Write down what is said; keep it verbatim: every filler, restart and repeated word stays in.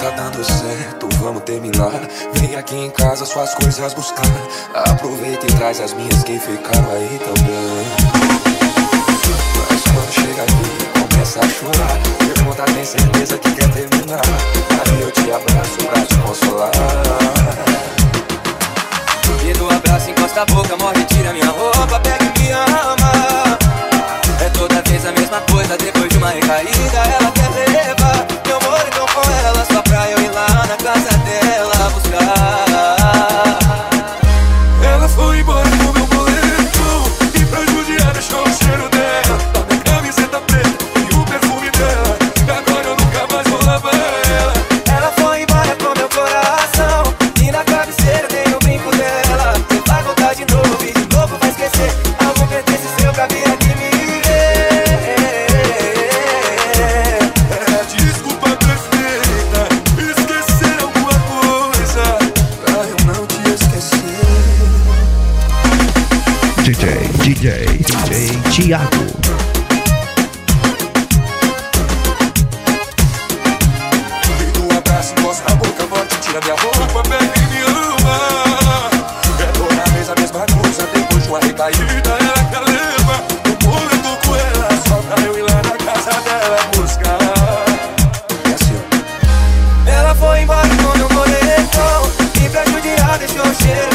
tá dando certo, vamos terminar. Vem aqui em casa suas coisas buscar. Aproveita e traz as minhas que ficaram aí também. Mas quando chega aqui, começa a chorar. Pergunta, tem certeza que quer terminar? Aí eu te abraço pra te consolar. E do abraço encosta a boca, morre, tira minha roupa, pega e me ama. É toda vez a mesma coisa, depois de uma recaída ela quer levar. Eu moro então com ela, só pra eu ir lá na casa dela buscar. Ela foi embora com meu boleto e pra judiar deixou o cheiro dela, da minha camiseta preta e o perfume dela. E agora eu nunca mais vou lavar ela. Ela foi embora com meu coração e na cabeceira tem o brinco dela. Você vai voltar de novo e de novo vai esquecer algum pertence seu pra vir aqui me ver. É desculpa perfeita, esquecer alguma coisa pra eu não te esquecer. D J, D J, D J Thiago. E do abraço, encosta a boca, morte, tira minha roupa, pega e me ama. É toda vez a mesma coisa, depois de uma recaída ela quer levar. Eu moro, eu tô com ela, só pra eu ir lá na casa dela buscar. É assim, ó. Ela foi embora com meu boletom e pra judiar deixou o cheiro